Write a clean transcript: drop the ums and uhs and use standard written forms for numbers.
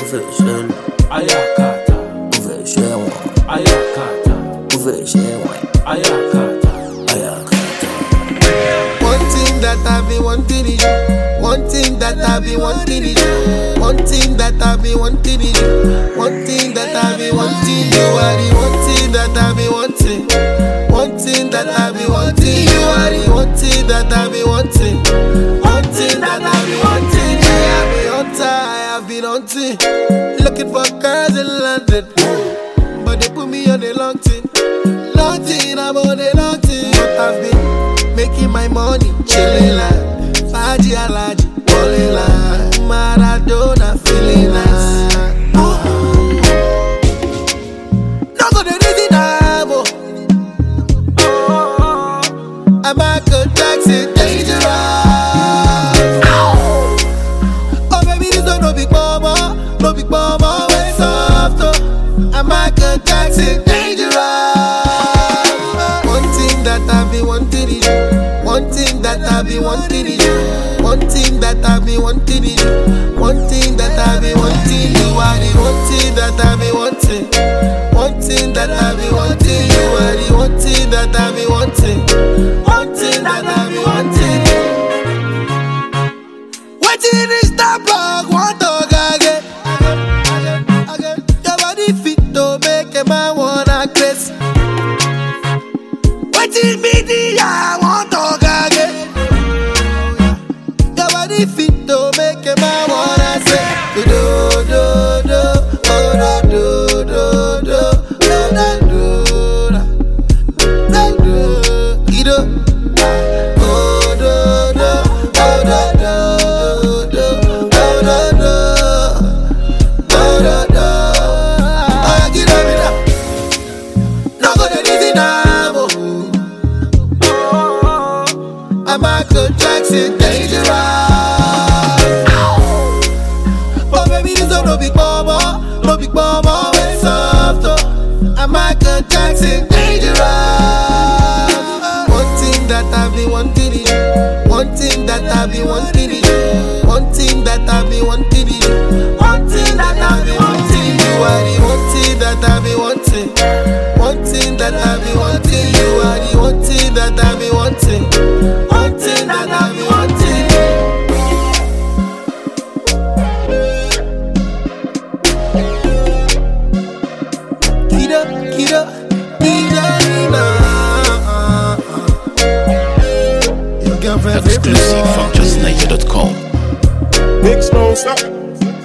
Ufesheni Ayakata Ufeshewa Ayakata Ufeshewa Ayakata Ayakata. One thing that I've been wanting is you. One thing that I've been wanting is you. One thing that I've been wanting is you. One thing that I've been wanting. You are the one thing that I've been wanting. One thing that I've been wanting. You are the one thing that I've been wanting. One thing that I've been wanting. I have been hunter, I have been hunting, looking for girls in London, but they put me on a long thing. Long thing, I'm on a long thing. But I've been making my money, chilling like Faji Alaji, balling like Maradona, feeling nice. Not gonna reason I'm Michael Jackson, dangerous. Oh baby, this one no big mama, way soft. I'm Michael Jackson, dangerous. One thing that I've been wanting is you. One thing that I've been wanting is you. One thing that I've been wanting is you. One thing that I've been wanting. You are the one thing that I've been wanting. One thing that I've been wanting. You are the one thing that I've been wanting. One thing that I've been wanting. Waiting is the plug, one dog again. Your body fit to make a man wanna kiss. Waiting me the one dog again. Your body fit to make a man wanna say do do do, oh do do do, oh do do do. Michael Jackson, dangerous. Oh baby, this one no big mama, way soft. I'm Michael Jackson, dangerous. One thing that I've been wanting is you. One thing that I've been wanting is you. One thing that I've been wanting is you. One thing that I've been wanting. You are the one thing that I've been wanting. One thing that I've been wanting. You are the one thing that I've been wanting. One thing that I've been wanting. Kida, your girlfriend Exclusive from justniger.com. Big Smoke, stop.